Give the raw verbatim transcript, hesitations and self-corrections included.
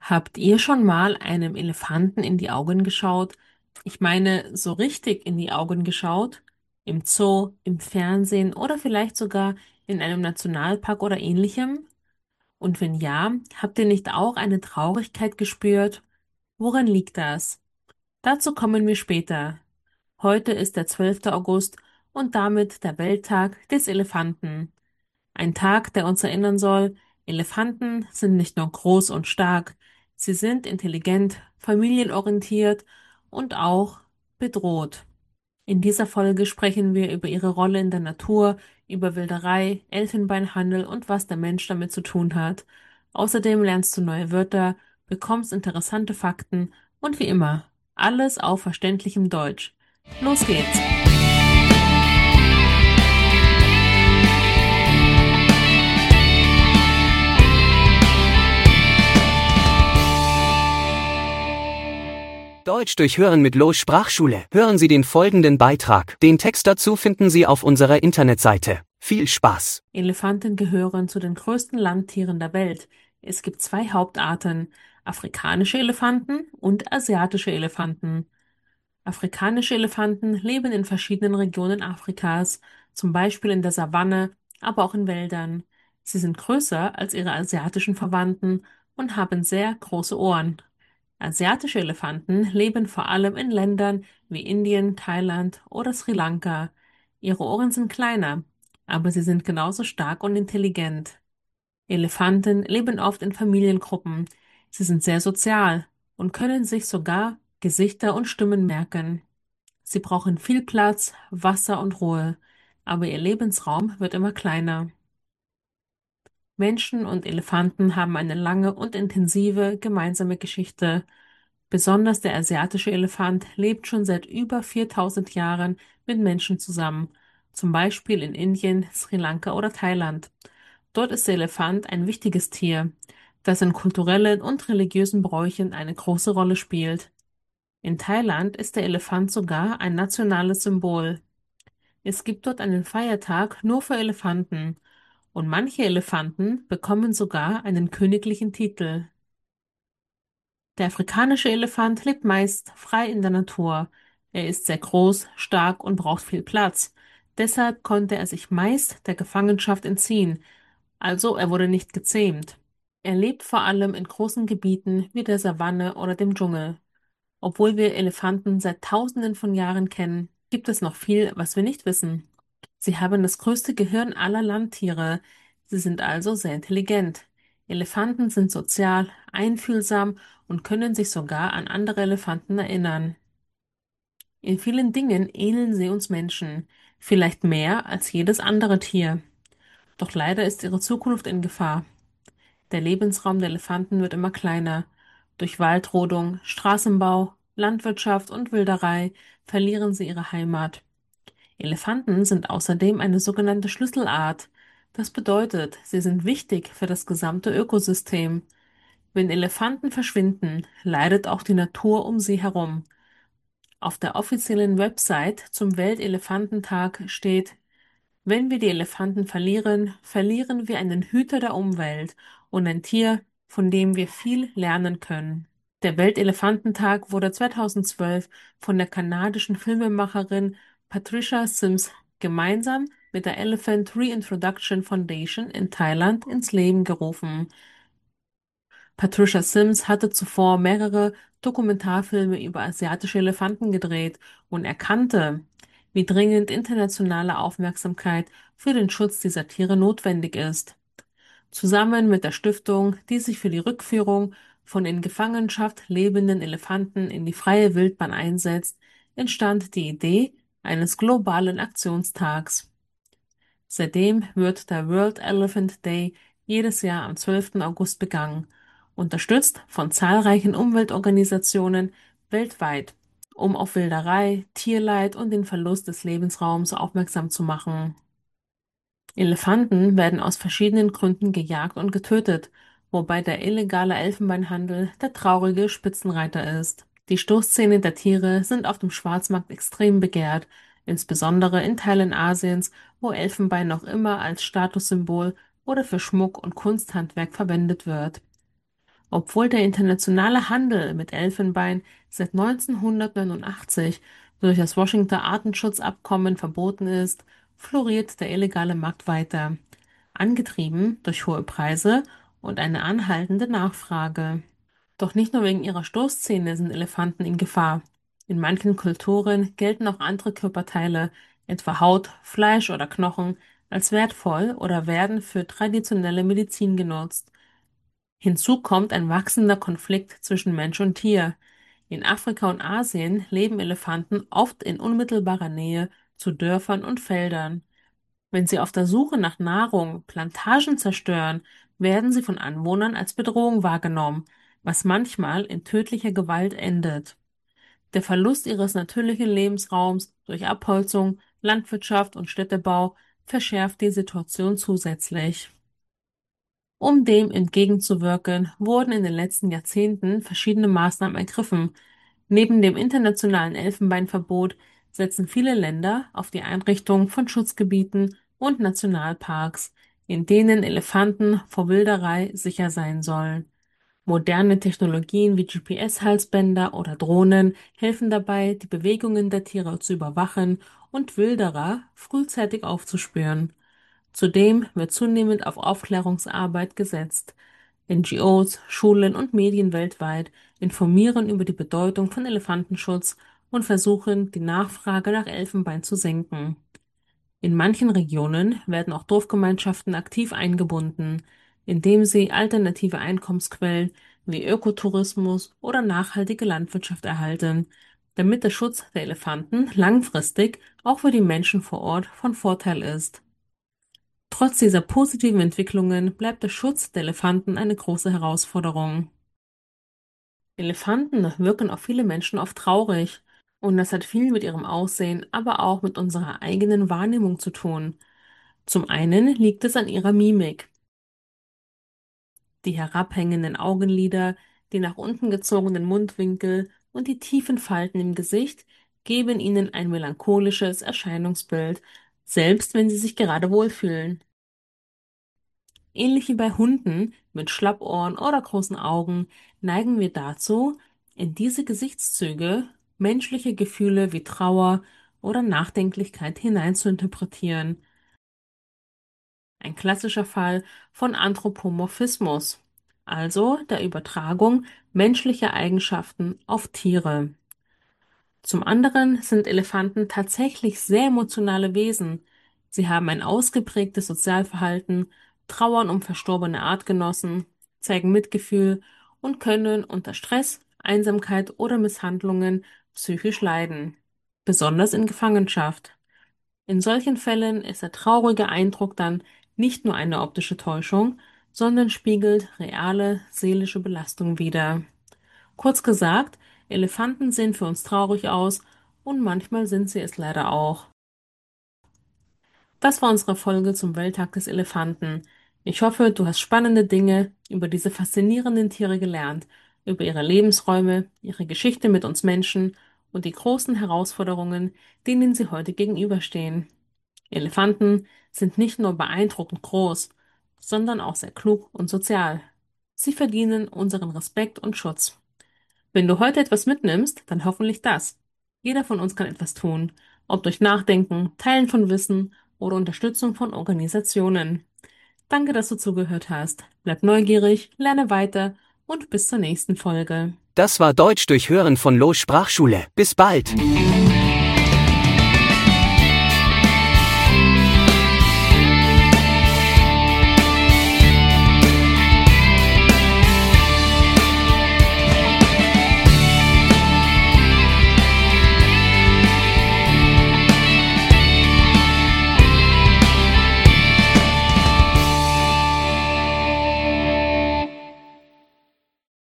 Habt ihr schon mal einem Elefanten in die Augen geschaut? Ich meine, so richtig in die Augen geschaut? Im Zoo, im Fernsehen oder vielleicht sogar in einem Nationalpark oder ähnlichem? Und wenn ja, habt ihr nicht auch eine Traurigkeit gespürt? Woran liegt das? Dazu kommen wir später. Heute ist der zwölfte August und damit der Welttag des Elefanten. Ein Tag, der uns erinnern soll, Elefanten sind nicht nur groß und stark, sie sind intelligent, familienorientiert und auch bedroht. In dieser Folge sprechen wir über ihre Rolle in der Natur, über Wilderei, Elfenbeinhandel und was der Mensch damit zu tun hat. Außerdem lernst du neue Wörter, bekommst interessante Fakten und wie immer, alles auf verständlichem Deutsch. Los geht's! Deutsch durch Hören mit Los Sprachschule. Hören Sie den folgenden Beitrag. Den Text dazu finden Sie auf unserer Internetseite. Viel Spaß! Elefanten gehören zu den größten Landtieren der Welt. Es gibt zwei Hauptarten, afrikanische Elefanten und asiatische Elefanten. Afrikanische Elefanten leben in verschiedenen Regionen Afrikas, zum Beispiel in der Savanne, aber auch in Wäldern. Sie sind größer als ihre asiatischen Verwandten und haben sehr große Ohren. Asiatische Elefanten leben vor allem in Ländern wie Indien, Thailand oder Sri Lanka. Ihre Ohren sind kleiner, aber sie sind genauso stark und intelligent. Elefanten leben oft in Familiengruppen. Sie sind sehr sozial und können sich sogar Gesichter und Stimmen merken. Sie brauchen viel Platz, Wasser und Ruhe, aber ihr Lebensraum wird immer kleiner. Menschen und Elefanten haben eine lange und intensive gemeinsame Geschichte. Besonders der asiatische Elefant lebt schon seit über viertausend Jahren mit Menschen zusammen, zum Beispiel in Indien, Sri Lanka oder Thailand. Dort ist der Elefant ein wichtiges Tier, das in kulturellen und religiösen Bräuchen eine große Rolle spielt. In Thailand ist der Elefant sogar ein nationales Symbol. Es gibt dort einen Feiertag nur für Elefanten, und manche Elefanten bekommen sogar einen königlichen Titel. Der afrikanische Elefant lebt meist frei in der Natur. Er ist sehr groß, stark und braucht viel Platz. Deshalb konnte er sich meist der Gefangenschaft entziehen, also er wurde nicht gezähmt. Er lebt vor allem in großen Gebieten wie der Savanne oder dem Dschungel. Obwohl wir Elefanten seit Tausenden von Jahren kennen, gibt es noch viel, was wir nicht wissen. Sie haben das größte Gehirn aller Landtiere. Sie sind also sehr intelligent. Elefanten sind sozial, einfühlsam und können sich sogar an andere Elefanten erinnern. In vielen Dingen ähneln sie uns Menschen, vielleicht mehr als jedes andere Tier. Doch leider ist ihre Zukunft in Gefahr. Der Lebensraum der Elefanten wird immer kleiner. Durch Waldrodung, Straßenbau, Landwirtschaft und Wilderei verlieren sie ihre Heimat. Elefanten sind außerdem eine sogenannte Schlüsselart. Das bedeutet, sie sind wichtig für das gesamte Ökosystem. Wenn Elefanten verschwinden, leidet auch die Natur um sie herum. Auf der offiziellen Website zum Weltelefantentag steht: Wenn wir die Elefanten verlieren, verlieren wir einen Hüter der Umwelt und ein Tier, von dem wir viel lernen können. Der Weltelefantentag wurde zweitausendzwölf von der kanadischen Filmemacherin Patricia Sims gemeinsam mit der Elephant Reintroduction Foundation in Thailand ins Leben gerufen. Patricia Sims hatte zuvor mehrere Dokumentarfilme über asiatische Elefanten gedreht und erkannte, wie dringend internationale Aufmerksamkeit für den Schutz dieser Tiere notwendig ist. Zusammen mit der Stiftung, die sich für die Rückführung von in Gefangenschaft lebenden Elefanten in die freie Wildbahn einsetzt, entstand die Idee eines globalen Aktionstags. Seitdem wird der World Elephant Day jedes Jahr am zwölften August begangen, unterstützt von zahlreichen Umweltorganisationen weltweit, um auf Wilderei, Tierleid und den Verlust des Lebensraums aufmerksam zu machen. Elefanten werden aus verschiedenen Gründen gejagt und getötet, wobei der illegale Elfenbeinhandel der traurige Spitzenreiter ist. Die Stoßzähne der Tiere sind auf dem Schwarzmarkt extrem begehrt, insbesondere in Teilen Asiens, wo Elfenbein noch immer als Statussymbol oder für Schmuck und Kunsthandwerk verwendet wird. Obwohl der internationale Handel mit Elfenbein seit neunzehnhundertneunundachtzig durch das Washington Artenschutzabkommen verboten ist, floriert der illegale Markt weiter, angetrieben durch hohe Preise und eine anhaltende Nachfrage. Doch nicht nur wegen ihrer Stoßzähne sind Elefanten in Gefahr. In manchen Kulturen gelten auch andere Körperteile, etwa Haut, Fleisch oder Knochen, als wertvoll oder werden für traditionelle Medizin genutzt. Hinzu kommt ein wachsender Konflikt zwischen Mensch und Tier. In Afrika und Asien leben Elefanten oft in unmittelbarer Nähe zu Dörfern und Feldern. Wenn sie auf der Suche nach Nahrung Plantagen zerstören, werden sie von Anwohnern als Bedrohung wahrgenommen, was manchmal in tödlicher Gewalt endet. Der Verlust ihres natürlichen Lebensraums durch Abholzung, Landwirtschaft und Städtebau verschärft die Situation zusätzlich. Um dem entgegenzuwirken, wurden in den letzten Jahrzehnten verschiedene Maßnahmen ergriffen. Neben dem internationalen Elfenbeinverbot setzen viele Länder auf die Einrichtung von Schutzgebieten und Nationalparks, in denen Elefanten vor Wilderei sicher sein sollen. Moderne Technologien wie G P S-Halsbänder oder Drohnen helfen dabei, die Bewegungen der Tiere zu überwachen und Wilderer frühzeitig aufzuspüren. Zudem wird zunehmend auf Aufklärungsarbeit gesetzt. N G Os, Schulen und Medien weltweit informieren über die Bedeutung von Elefantenschutz und versuchen, die Nachfrage nach Elfenbein zu senken. In manchen Regionen werden auch Dorfgemeinschaften aktiv eingebunden, indem sie alternative Einkommensquellen wie Ökotourismus oder nachhaltige Landwirtschaft erhalten, damit der Schutz der Elefanten langfristig auch für die Menschen vor Ort von Vorteil ist. Trotz dieser positiven Entwicklungen bleibt der Schutz der Elefanten eine große Herausforderung. Elefanten wirken auf viele Menschen oft traurig, und das hat viel mit ihrem Aussehen, aber auch mit unserer eigenen Wahrnehmung zu tun. Zum einen liegt es an ihrer Mimik. Die herabhängenden Augenlider, die nach unten gezogenen Mundwinkel und die tiefen Falten im Gesicht geben ihnen ein melancholisches Erscheinungsbild, selbst wenn sie sich gerade wohlfühlen. Ähnlich wie bei Hunden mit Schlappohren oder großen Augen neigen wir dazu, in diese Gesichtszüge menschliche Gefühle wie Trauer oder Nachdenklichkeit hineinzuinterpretieren. Ein klassischer Fall von Anthropomorphismus, also der Übertragung menschlicher Eigenschaften auf Tiere. Zum anderen sind Elefanten tatsächlich sehr emotionale Wesen. Sie haben ein ausgeprägtes Sozialverhalten, trauern um verstorbene Artgenossen, zeigen Mitgefühl und können unter Stress, Einsamkeit oder Misshandlungen psychisch leiden, besonders in Gefangenschaft. In solchen Fällen ist der traurige Eindruck dann nicht nur eine optische Täuschung, sondern spiegelt reale seelische Belastung wider. Kurz gesagt, Elefanten sehen für uns traurig aus und manchmal sind sie es leider auch. Das war unsere Folge zum Welttag des Elefanten. Ich hoffe, du hast spannende Dinge über diese faszinierenden Tiere gelernt, über ihre Lebensräume, ihre Geschichte mit uns Menschen und die großen Herausforderungen, denen sie heute gegenüberstehen. Elefanten sind nicht nur beeindruckend groß, sondern auch sehr klug und sozial. Sie verdienen unseren Respekt und Schutz. Wenn du heute etwas mitnimmst, dann hoffentlich das. Jeder von uns kann etwas tun, ob durch Nachdenken, Teilen von Wissen oder Unterstützung von Organisationen. Danke, dass du zugehört hast. Bleib neugierig, lerne weiter und bis zur nächsten Folge. Das war Deutsch durch Hören von Lo Sprachschule. Bis bald!